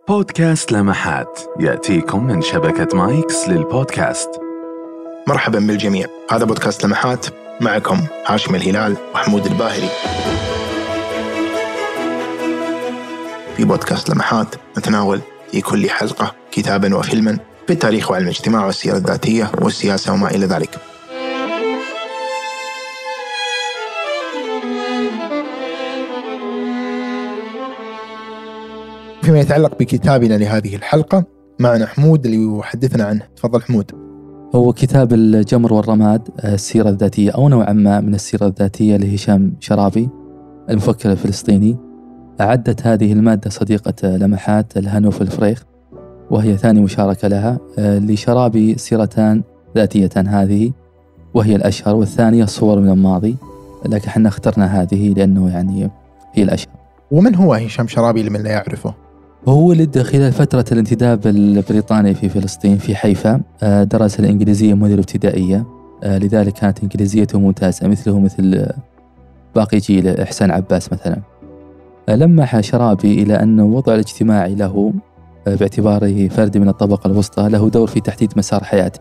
بودكاست لمحات يأتيكم من شبكة مايكس للبودكاست. مرحبا بالجميع، هذا بودكاست لمحات، معكم هاشم الهلال وحمود الباهري. في بودكاست لمحات نتناول في كل حلقة كتابا وفيلما في التاريخ وعلم الاجتماع والسيرة الذاتية والسياسة وما إلى ذلك. فيما يتعلق بكتابنا لهذه الحلقة معنا حمود اللي يحدثنا عنه. تفضل حمود. هو كتاب الجمر والرماد، السيرة الذاتية أو نوعا ما من السيرة الذاتية لهشام شرابي المفكر الفلسطيني. أعدت هذه المادة صديقة لمحات الهانوف الفريخ، وهي ثاني مشاركة لها. لشرابي سيرتان ذاتيتان، هذه وهي الأشهر، والثانية صور من الماضي، لكن احنا اخترنا هذه لأنه يعني هي الأشهر. ومن هو هشام شرابي لمن لا يعرفه؟ هو ولد خلال فترة الانتداب البريطاني في فلسطين في حيفا. درس الإنجليزية منذ الابتدائية، لذلك كانت إنجليزيته ممتازة مثل باقي جيل إحسان عباس مثلا. لمح شرابي إلى أن الوضع الاجتماعي له باعتباره فرد من الطبقة الوسطى له دور في تحديد مسار حياته.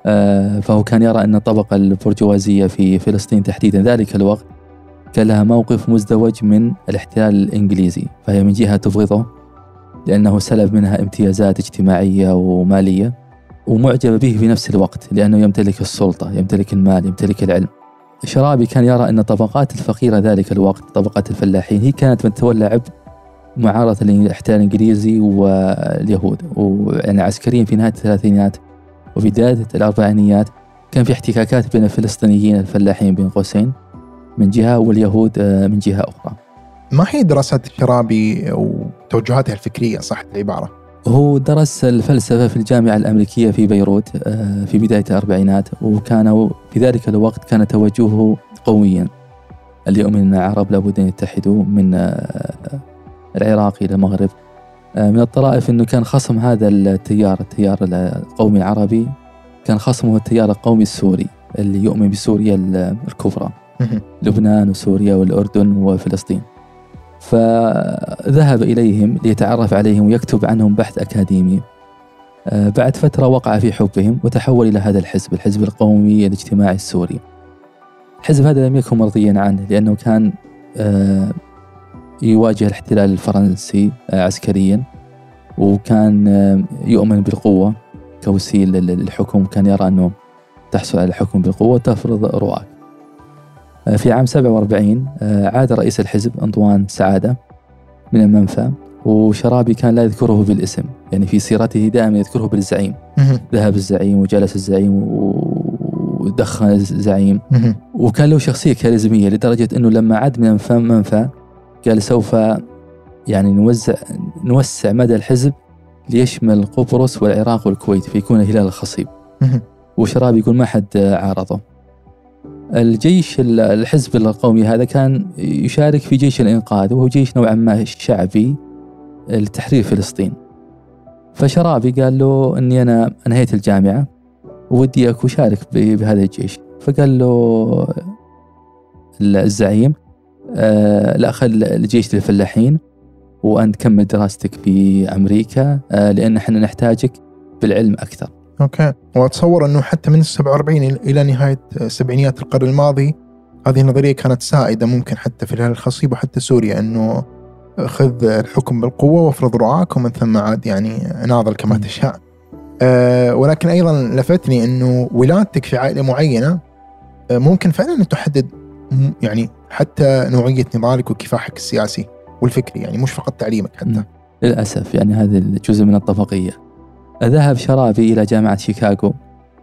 فهو كان يرى أن الطبقة البرجوازية في فلسطين تحديدا ذلك الوقت كان لها موقف مزدوج من الاحتلال الإنجليزي، فهي من جهة تبغضه لأنه سلب منها امتيازات اجتماعية ومالية، ومعجب به في نفس الوقت لأنه يمتلك السلطة، يمتلك المال، يمتلك العلم. شرابي كان يرى أن الطبقات الفقيرة ذلك الوقت، طبقات الفلاحين، هي كانت من تولى عبء معارضة الاحتلال الإنجليزي واليهود. ويعني عسكريا في نهاية الثلاثينات وبداية الأربعينيات كان في احتكاكات بين الفلسطينيين الفلاحين بين قوسين من جهة واليهود من جهة أخرى. ما هي دراسات شرابي وتوجهاته الفكرية صح العبارة؟ هو درس الفلسفة في الجامعة الأمريكية في بيروت في بداية الأربعينات، وكان في ذلك الوقت كان توجهه قويا، اللي يؤمن أن العرب لابد أن يتحدوا من العراق إلى المغرب. من الطرائف أنه كان خصم هذا التيار القومي العربي، كان خصمه التيار القومي السوري اللي يؤمن بسوريا الكبرى، لبنان وسوريا والأردن وفلسطين. فذهب إليهم ليتعرف عليهم ويكتب عنهم بحث أكاديمي. بعد فترة وقع في حبهم وتحول إلى هذا الحزب القومي الاجتماعي السوري. الحزب هذا لم يكن مرضيا عنه لأنه كان يواجه الاحتلال الفرنسي عسكريا، وكان يؤمن بالقوة كوسيلة للحكم. كان يرى أنه تحصل على الحكم بالقوة تفرض رؤاك. في عام 47 عاد رئيس الحزب أنطوان سعادة من المنفى، وشرابي كان لا يذكره بالاسم، يعني في سيرته دائما يذكره بالزعيم. ذهب الزعيم وجلس الزعيم ودخن الزعيم، وكان له شخصية كاريزمية لدرجة أنه لما عاد من المنفى قال سوف يعني نوسع مدى الحزب ليشمل قبرص والعراق والكويت فيكون الهلال الخصيب. وشرابي يقول ما حد عارضه. الجيش الحزب القومي هذا كان يشارك في جيش الإنقاذ، وهو جيش نوعا ما شعبي لتحرير فلسطين. فشرابي قال له أني أنا أنهيت الجامعة ودي أشارك بهذا الجيش. فقال له الزعيم لا، خل الجيش للفلاحين وأن تكمل دراستك في أمريكا لأن احنا نحتاجك بالعلم أكثر. أوكي. وأتصور أنه حتى من 47 إلى نهاية سبعينيات القرن الماضي هذه النظرية كانت سائدة، ممكن حتى في الهلال الخصيب وحتى سوريا، أنه خذ الحكم بالقوة وافرض رعاك ومن ثم عاد يعني ناضل كما تشاء. ولكن أيضا لفتني أنه ولادتك في عائلة معينة ممكن فعلا تحدد يعني حتى نوعية نضالك وكفاحك السياسي والفكري، يعني مش فقط تعليمك حتى. للأسف يعني هذا الجزء من الطبقية. ذهب شرابي إلى جامعة شيكاغو،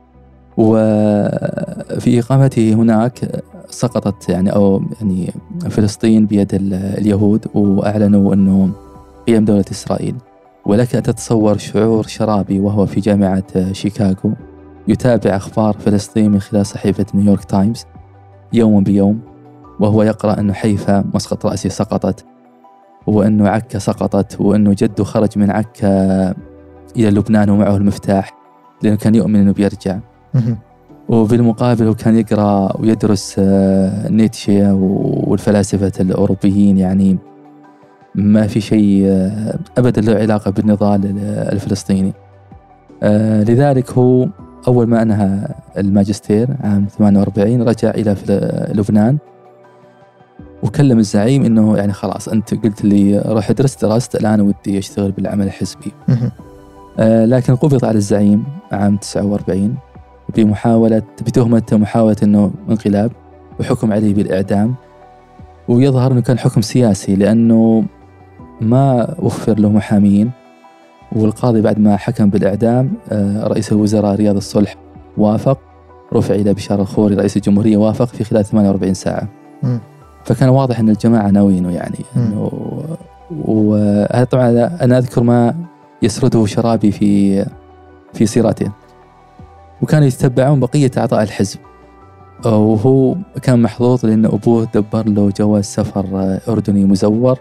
وفي إقامته هناك سقطت يعني فلسطين بيد اليهود، وأعلنوا أنه قيام دولة إسرائيل. ولك أن تتصور شعور شرابي وهو في جامعة شيكاغو يتابع أخبار فلسطين من خلال صحيفة نيويورك تايمز يوم بيوم، وهو يقرأ أنه حيفا مسقط رأسي سقطت، وأنه عكا سقطت، وأنه جده خرج من عكا إلى لبنان ومعه المفتاح لأنه كان يؤمن أنه بيرجع. وبالمقابل كان يقرأ ويدرس نيتشه والفلاسفة الأوروبيين، يعني ما في شيء أبدا له علاقة بالنضال الفلسطيني. لذلك هو أول ما أنهى الماجستير عام 48 رجع إلى لبنان، وكلم الزعيم إنه يعني خلاص أنت قلت لي روح درست الآن ودي أشتغل بالعمل الحزبي. لكن قبض على الزعيم عام 49 بتهمة محاولة إنه انقلاب، وحكم عليه بالإعدام. ويظهر إنه كان حكم سياسي لأنه ما وفر له محامين، والقاضي بعد ما حكم بالإعدام رئيس الوزراء رياض الصلح وافق، رفع إلى بشار الخوري رئيس الجمهورية وافق في خلال 48 ساعة. فكان واضح أن الجماعة ناوينه يعني إنه. وهذا طبعا أنا أذكر ما يسرده شرابي في سيرته، وكانوا يتبعون بقية أعضاء الحزب، وهو كان محظوظ لأن أبوه دبر له جواز سفر أردني مزور،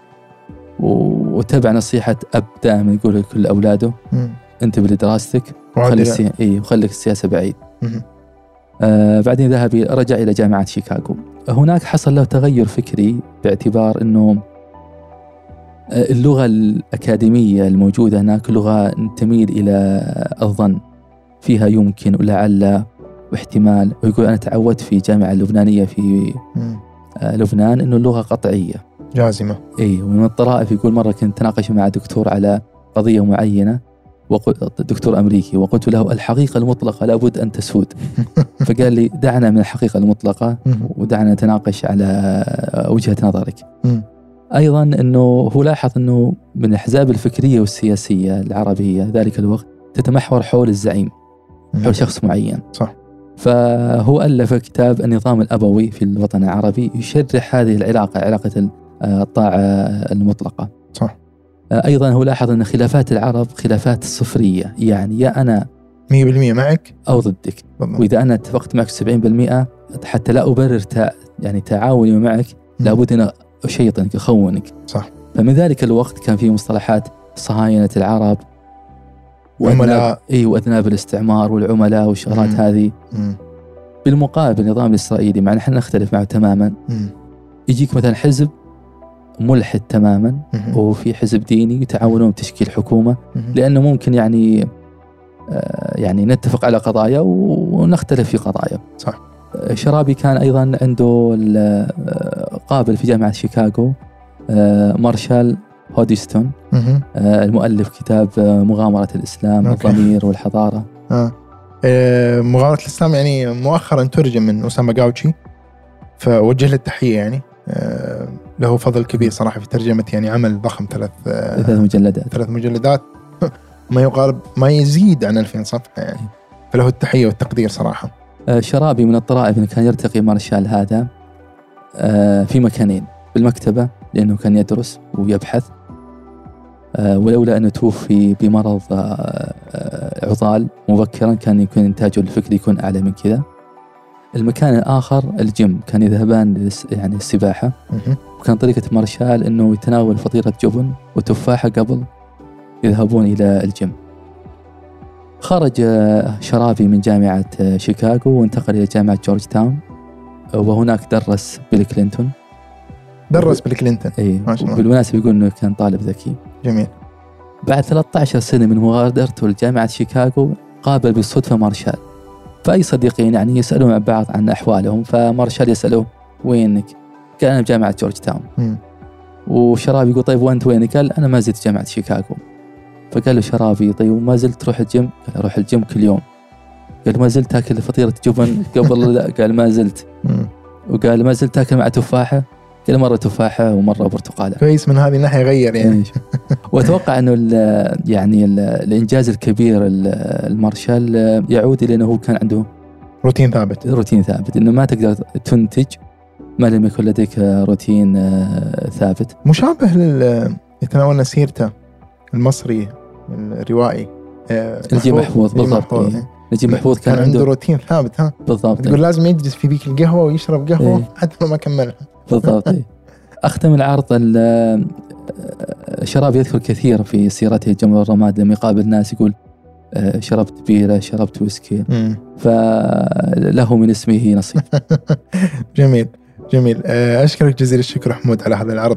وتبع نصيحة أب دائما يقول لكل أولاده أنت بدراستك وخليك السياسة بعيد. بعدين رجع إلى جامعة شيكاغو. هناك حصل له تغير فكري باعتبار أنه اللغة الأكاديمية الموجودة هناك لغة تميل إلى الظن، فيها يمكن ولعل واحتمال. ويقول أنا تعودت في جامعة اللبنانية في لبنان أنه اللغة قطعية جازمة. ومن الطرائف يقول مرة كنت تناقش مع دكتور على قضية معينة، دكتور أمريكي، وقلت له الحقيقة المطلقة لابد أن تسود. فقال لي دعنا من الحقيقة المطلقة ودعنا نتناقش على وجهة نظرك. أيضا أنه هو لاحظ أنه من الأحزاب الفكرية والسياسية العربية ذلك الوقت تتمحور حول الزعيم، حول شخص معين. صح. فهو ألف كتاب النظام الأبوي في الوطن العربي يشرح هذه العلاقة، علاقة الطاعة المطلقة. صح. أيضا هو لاحظ أن خلافات العرب خلافات صفرية، يعني يا أنا 100% معك أو ضدك. وإذا أنا اتفقت معك 70% حتى لا أبرر يعني تعاوني معك لابد أن أشيطنك أخونك. صح. فمن ذلك الوقت كان في مصطلحات صهاينة العرب وعملاء وأذناب الاستعمار والعملاء والشغلات هذه. بالمقابل النظام الإسرائيلي مع نحن نختلف معه تماما. يجيك مثلا حزب ملحد تماما وفي حزب ديني يتعاونون بتشكيل حكومة، لأنه ممكن يعني نتفق على قضايا ونختلف في قضايا. صح. شرابي كان أيضا عنده قابل في جامعة شيكاغو مارشال هوديستون، المؤلف كتاب مغامرة الإسلام الضمير والحضارة. مغامرة الإسلام يعني مؤخرا ترجم من أسامة غاوتشي، فوجه له التحية يعني. له فضل كبير صراحة في ترجمة يعني عمل ضخم 3 مجلدات ما يقارب ما يزيد عن 2000 صفحة يعني، فله التحية والتقدير صراحة. شرابي من الطرائف أنه كان يرتقي مارشال هذا في مكانين، بالمكتبة لأنه كان يدرس ويبحث، ولولا أنه توفي بمرض عضال مبكرا كان يكون إنتاجه الفكري يكون أعلى من كذا. المكان الآخر الجيم، كان يذهبان يعني السباحة، وكان طريقة مارشال أنه يتناول فطيرة جبن وتفاحة قبل يذهبون إلى الجيم. خرج شرابي من جامعة شيكاغو وانتقل إلى جامعة جورج تاون، وهناك درس بيل كلينتون. ما شاء الله. بالمناسبة يقول أنه كان طالب ذكي. جميل. بعد 13 سنة من مغادرته لجامعة شيكاغو قابل بالصدفة مارشال. فأي صديقين يعني يسألون مع بعض عن أحوالهم، فمارشال يسأله وينك؟ قال أنا بجامعة جورج تاون. وشرابي يقول طيب وأنت وينك؟ قال أنا ما زلت جامعة شيكاغو. فقال له شرابي طيب وما زلت تروح الجيم؟ قال أروح الجيم كل يوم. قال ما زلت تاكل فطيرة جبن قبل؟ لا. قال ما زلت. وقال ما زلت تاكل مع تفاحة؟ قال مرة تفاحة ومرة برتقالة. كويس، من هذه الناحية يغير يعني. وأتوقع أنه الإنجاز الكبير المارشال يعود إلى أنه هو كان عنده روتين ثابت، إنه ما تقدر تنتج ما لم يكن لديك روتين ثابت. مشابه يتناولنا سيرته المصري الروائي نجيب محفوظ. بالضبط. نجيب محفوظ كان عنده روتين ثابت. بالضبط. تقول لازم يجلس في بيك القهوة ويشرب قهوة حتى ما كملها. بالضبط. أختم العرض شرابي يذكر كثير في سيرته جمل الرماد لما يقابل الناس يقول شربت بيرة، شربت ويسكي، فله من اسمه نصيب. جميل. أشكرك جزيل الشكر حمود على هذا العرض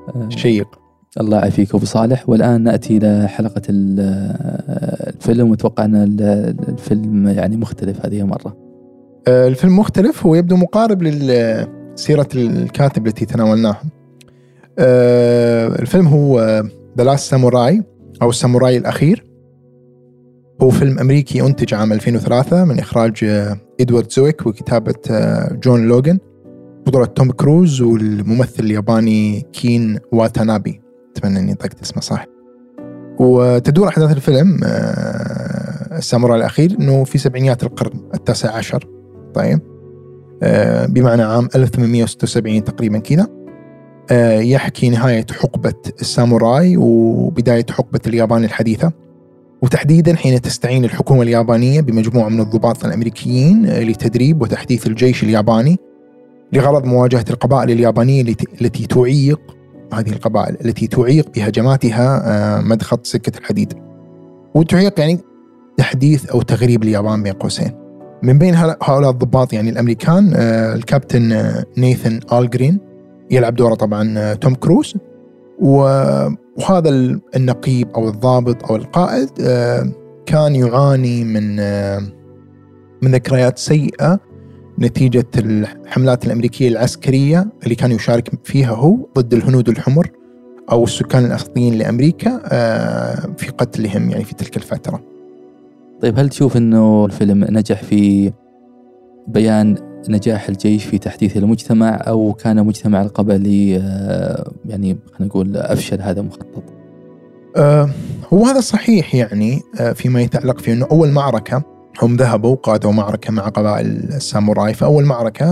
شيق. الله يعافيك أبو صالح. والآن نأتي إلى حلقة الفيلم، وتوقع أن الفيلم يعني مختلف هذه مرة. الفيلم مختلف، هو يبدو مقارب لسيرة الكاتب التي تناولناها. الفيلم هو The Last Samurai أو الساموراي الأخير. هو فيلم أمريكي أنتج عام 2003 من إخراج إدوارد زويك وكتابة جون لوغان، بطولة توم كروز والممثل الياباني كين واتانابي، أتمنى أني طقت اسمه صح. وتدور أحداث الفيلم الساموراي الأخير أنه في سبعينيات القرن ال19. طيب بمعنى عام 1876 تقريبا كذا. يحكي نهاية حقبة الساموراي وبداية حقبة اليابان الحديثة، وتحديدا حين تستعين الحكومة اليابانية بمجموعة من الضباط الأمريكيين لتدريب وتحديث الجيش الياباني لغرض مواجهة القبائل اليابانية التي تعيق، هذه القبائل التي تعيق بهجماتها مدخط سكة الحديد، وتعيق يعني تحديث أو تغريب اليابان بين قوسين. من بين هؤلاء الضباط يعني الأمريكان الكابتن نيثان آلغرين يلعب دوره طبعا توم كروز، وهذا النقيب أو الضابط أو القائد كان يعاني من ذكريات سيئة نتيجة الحملات الأمريكية العسكرية اللي كان يشارك فيها هو ضد الهنود الحمر أو السكان الأصليين لأمريكا في قتلهم يعني في تلك الفترة. طيب هل تشوف أنه الفيلم نجح في بيان نجاح الجيش في تحديث المجتمع، أو كان مجتمع القبلي يعني خلينا نقول أفشل هذا المخطط؟ هو هذا صحيح يعني فيما يتعلق في أنه أول معركة هم ذهبوا وقادوا معركة مع قبائل الساموراي. فأول معركة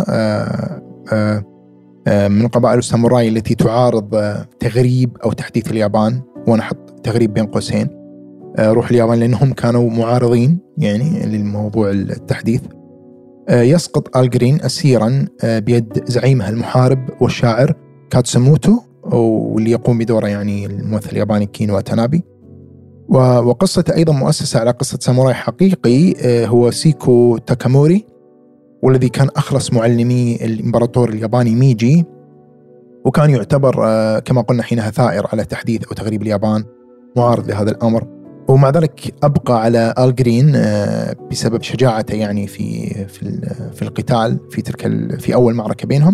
من قبائل الساموراي التي تعارض تغريب أو تحديث اليابان، وأنا أحط تغريب بين قوسين، روح اليابان، لأنهم كانوا معارضين يعني للموضوع التحديث. يسقط آلغرين أسيرا بيد زعيمها المحارب والشاعر كاتسوموتو، واللي يقوم بدوره يعني الممثل الياباني كين واتانابي. وقصة أيضا مؤسسة على قصة ساموراي حقيقي هو سيكو تاكاموري، والذي كان أخلص معلمي الإمبراطور الياباني ميجي، وكان يعتبر كما قلنا حينها ثائر على تحديث أو تغريب اليابان، معارض لهذا الأمر. ومع ذلك أبقى على آلغرين بسبب شجاعته يعني في القتال في أول معركة بينهم،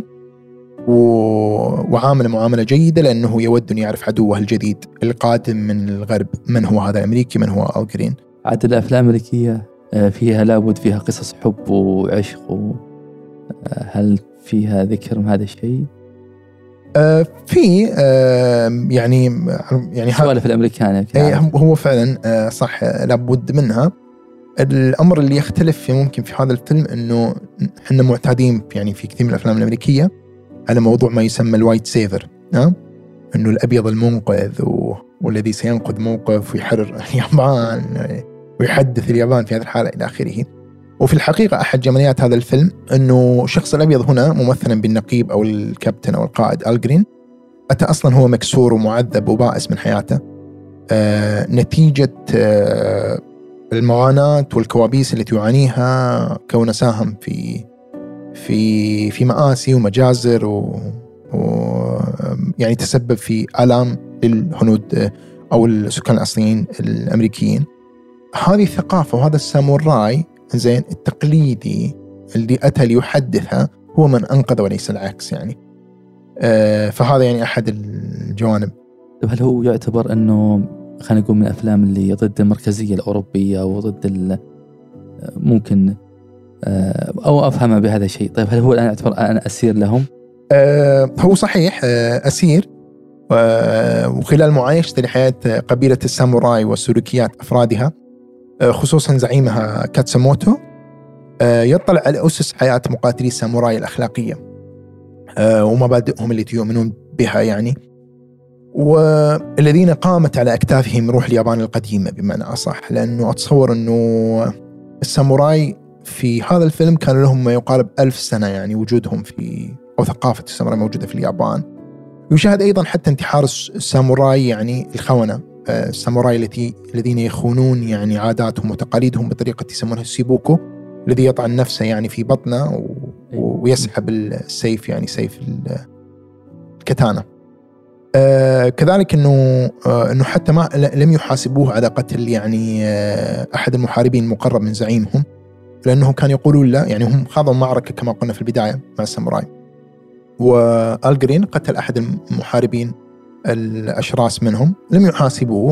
وعامل معاملة جيدة، لأنه يود أن يعرف عدوه الجديد القادم من الغرب من هو هذا الأمريكي، من هو آلغرين. عاد الأفلام الأمريكية فيها لابد فيها قصص حب وعشق، هل فيها ذكر من هذا الشيء؟ في يعني سوالف الأمريكان هو فعلا صح لابد منها. الأمر اللي يختلف ممكن في هذا الفيلم أنه إحنا معتادين يعني في كثير من الأفلام الأمريكية على موضوع ما يسمى الوايت سيفر، أنه الأبيض المنقذ والذي سينقذ موقف ويحرر اليابان ويحدث اليابان في هذه الحالة إلى آخره. وفي الحقيقة أحد جماليات هذا الفيلم أنه الشخص الأبيض هنا ممثلا بالنقيب أو الكابتن أو القائد آلغرين أتى أصلا هو مكسور ومعذب وبائس من حياته نتيجة المعاناة والكوابيس التي يعانيها كونه ساهم في مآسي ومجازر يعني تسبب في آلام للهنود أو السكان الأصليين الأمريكيين. هذه الثقافة وهذا الساموراي زين التقليدي اللي أتى ليحدثها هو من أنقذ وليس العكس يعني. فهذا يعني أحد الجوانب. هل هو يعتبر أنه خلينا نقول من الأفلام اللي ضد المركزية الأوروبية وضد ممكن أو أفهمها بهذا الشيء؟ طيب هل هو الآن يعتبر أنا أسير لهم؟ هو صحيح أسير، وخلال معايشته لحياة قبيلة الساموراي وسلوكيات أفرادها خصوصا زعيمها كاتسوموتو يطلع على أسس حياة مقاتلي الساموراي الأخلاقية ومبادئهم التي يؤمنون بها يعني، والذين قامت على أكتافهم روح اليابان القديمة بمعنى أصح. لأنه أتصور أنه الساموراي في هذا الفيلم كان لهم ما يقارب 1000 سنة يعني وجودهم أو ثقافة الساموراي موجودة في اليابان. يشاهد أيضا حتى انتحار الساموراي يعني الخونة، الساموراي الذين يخونون يعني عاداتهم وتقاليدهم بطريقة يسمونها السيبوكو، الذي يطعن نفسه يعني في بطنه ويسحب السيف يعني سيف الكتانة. كذلك انه حتى ما لم يحاسبوه على قتل يعني احد المحاربين المقرب من زعيمهم، لانهم كانوا يقولون لا، يعني هم خاضوا معركه كما قلنا في البدايه مع الساموراي، وآل جرين قتل احد المحاربين الاشراس منهم، لم يحاسبوه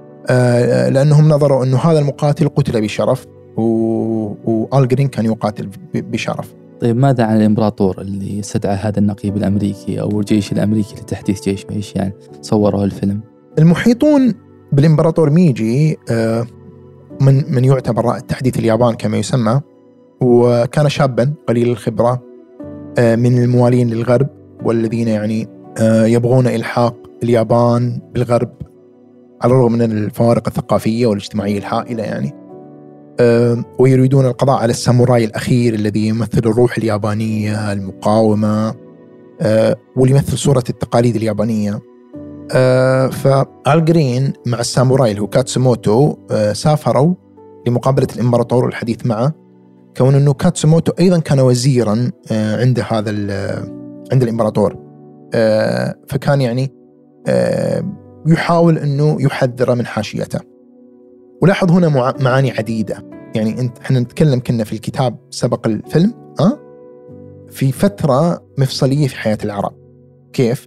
لانهم نظروا انه هذا المقاتل قتل بشرف، وآل جرين كان يقاتل بشرف. طيب ماذا عن الإمبراطور اللي استدعى هذا النقيب الأمريكي أو الجيش الأمريكي لتحديث جيش؟ إيش يعني صوره الفيلم؟ المحيطون بالإمبراطور ميجي من يعتبر رائد تحديث اليابان كما يسمى، وكان شابا قليل الخبرة من الموالين للغرب، والذين يعني يبغون إلحاق اليابان بالغرب على الرغم من الفوارق الثقافية والاجتماعية الهائلة يعني، ويريدون القضاء على الساموراي الأخير الذي يمثل الروح اليابانية المقاومة، واللي يمثل صورة التقاليد اليابانية. فآل جرين مع الساموراي اللي هو كاتسوموتو سافروا لمقابلة الإمبراطور والحديث معه، كون أنه كاتسوموتو أيضا كان وزيرا عند عند الإمبراطور، فكان يعني يحاول أنه يحذر من حاشيته. ولاحظ هنا معاني عديدة، يعني احنا نتكلم كنا في الكتاب سبق الفيلم في فترة مفصلية في حياة العرب، كيف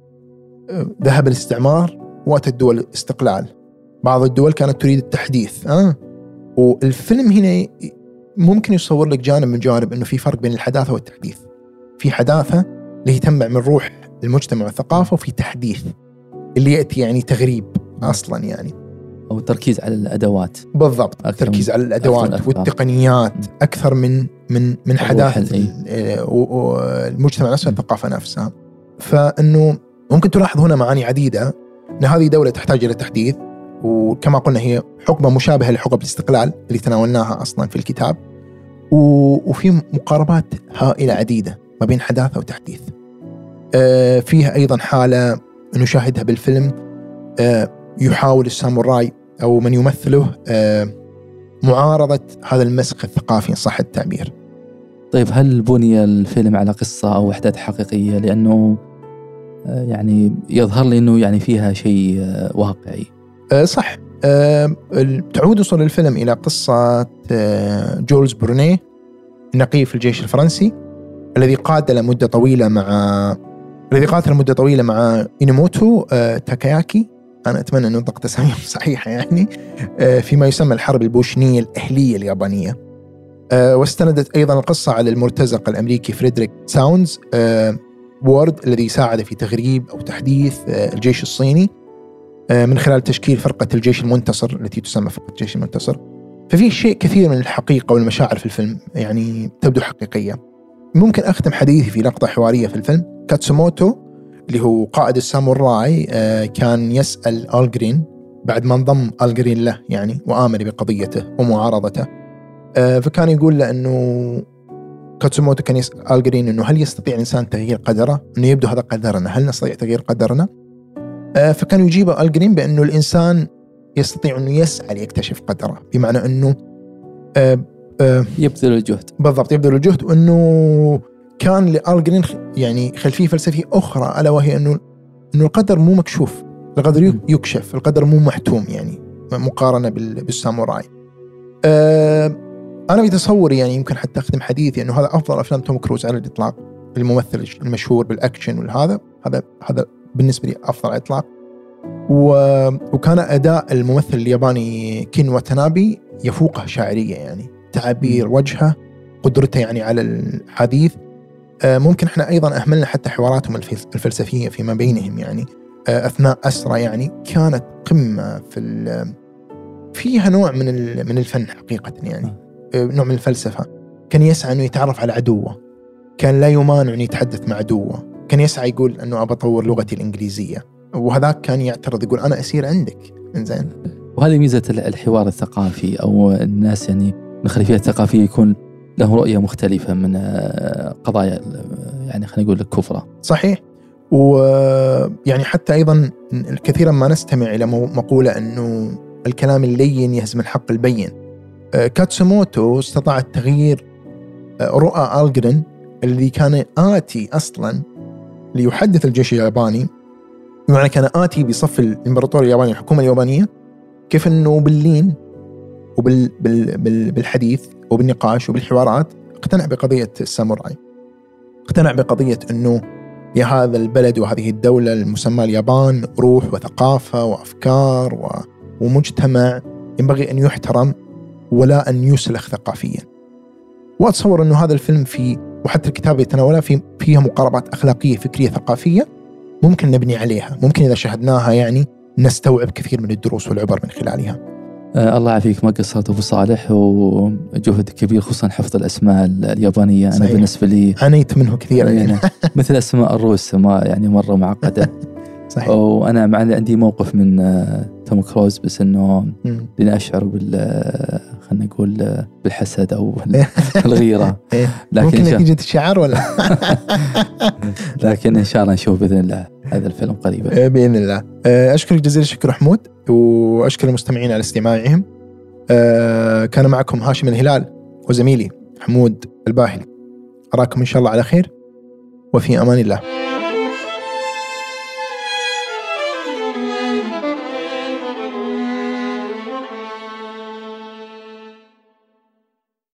ذهب الاستعمار واتت الدول الاستقلال، بعض الدول كانت تريد التحديث، والفيلم هنا ممكن يصور لك جانب من جانب انه في فرق بين الحداثة والتحديث. في حداثة اللي تنبع من روح المجتمع والثقافة، وفي تحديث اللي يأتي يعني تغريب أصلا يعني، أو تركيز على الأدوات. بالضبط، تركيز على الأدوات والتقنيات أكثر من حداثة المجتمع نفسه والثقافة نفسها. فإنه ممكن تلاحظ هنا معاني عديدة، أن هذه دولة تحتاج إلى تحديث، وكما قلنا هي حقبة مشابهة لحقب الاستقلال اللي تناولناها أصلا في الكتاب، وفي مقاربات هائلة عديدة ما بين حداثة وتحديث. فيها أيضا حالة نشاهدها بالفيلم، يحاول الساموراي أو من يمثله معارضة هذا المسخ الثقافي إن صح التعبير. طيب هل بني الفيلم على قصة أو أحداث حقيقية؟ لأنه يعني يظهر لي أنه يعني فيها شيء واقعي. صح. تعود وصل الفيلم إلى قصة جولز برونيه، نقيب في الجيش الفرنسي الذي قاتل لمدة طويلة مع إينوموتو تاكاياكي، أنا أتمنى أن نطق تسمية صحيحة يعني، فيما يسمى الحرب البوشنية الأهلية اليابانية. واستندت أيضا القصة على المرتزق الأمريكي فريدريك ساوندز وورد الذي ساعد في تغريب أو تحديث الجيش الصيني من خلال تشكيل فرقة الجيش المنتصر التي تسمى فرقة الجيش المنتصر. ففي شيء كثير من الحقيقة والمشاعر في الفيلم يعني تبدو حقيقية. ممكن أختم حديثي في لقطة حوارية في الفيلم. كاتسوموتو اللي هو قائد الساموراي كان يسأل آل جرين بعد ما انضم آل جرين له يعني وآمن بقضيته ومعارضته، فكان يقول له أنه كاتسوموتو كان يسأل آل جرين أنه هل يستطيع الإنسان تغيير قدره؟ أنه يبدو هذا قدرنا، هل نستطيع تغيير قدرنا؟ فكان يجيب آل جرين بأنه الإنسان يستطيع أنه يسعى ليكتشف قدره، بمعنى أنه يبذل الجهد. بالضبط، يبذل الجهد. وأنه كان لآل جرين يعني خلفية فلسفية أخرى، ألا وهي أنه القدر مو مكشوف، القدر يكشف، القدر مو محتوم يعني مقارنة بالساموراي. أنا بتصوري يعني يمكن حتى أختم حديثي أنه هذا أفضل أفلام توم كروز على الإطلاق، الممثل المشهور بالأكشن والهذا هذا بالنسبة لي أفضل إطلاق. وكان أداء الممثل الياباني كين واتانابي يفوقه شاعرية، يعني تعابير وجهه، قدرته يعني على الحديث. ممكن احنا أيضا أهملنا حتى حواراتهم الفلسفية فيما بينهم يعني أثناء أسرى، يعني كانت قمة فيها نوع من الفن حقيقة، يعني نوع من الفلسفة. كان يسعى أنه يتعرف على عدوه، كان لا يمانع أن يتحدث مع عدوه، كان يسعى يقول أنه أبى أطور لغتي الإنجليزية، وهذاك كان يعترض يقول أنا أسير عندك. إنزين، وهذه ميزة الحوار الثقافي، أو الناس يعني من خلفية ثقافية يكون له رؤية مختلفة من قضايا يعني خلينا نقول الكفرة. صحيح. ويعني حتى أيضا كثيرا ما نستمع إلى مقولة أنه الكلام اللين يهزم الحق البين. كاتسوموتو استطاع تغيير رؤى آل جرين الذي كان آتي أصلا ليحدث الجيش الياباني، بمعنى كان آتي بصف الإمبراطورية اليابانية، الحكومة اليابانية، كيف أنه باللين وبالحديث وبالنقاش وبالحوارات اقتنع بقضية الساموراي، اقتنع بقضية أنه يا هذا البلد وهذه الدولة المسمى اليابان روح وثقافة وأفكار ومجتمع ينبغي أن يحترم ولا أن يسلخ ثقافيا. وأتصور أنه هذا الفيلم وحتى الكتاب يتناولها فيها مقاربات أخلاقية فكرية ثقافية ممكن نبني عليها، ممكن إذا شاهدناها يعني نستوعب كثير من الدروس والعبر من خلالها. الله يعافيك، ما قصرت أبو صالح، وجهد كبير خصوصا حفظ الأسماء اليابانية. صحيح. أنا بالنسبة لي عانيت منه كثيرا يعني. مثل أسماء الروس ما يعني مرة معقدة. صحيح. وأنا عندي موقف من توم كروز، بس إنه لأني أشعر خلنا نقول بالحسد أو الغيرة. لكن ممكن نتيجة الشعار ولا لكن إن شاء الله نشوف بإذن الله هذا الفيلم قريبا بإذن الله. أشكرك جزيل الشكر حمود، وأشكر المستمعين على استماعهم. كان معكم هاشم الهلال وزميلي حمود الباهلي. أراكم إن شاء الله على خير وفي أمان الله.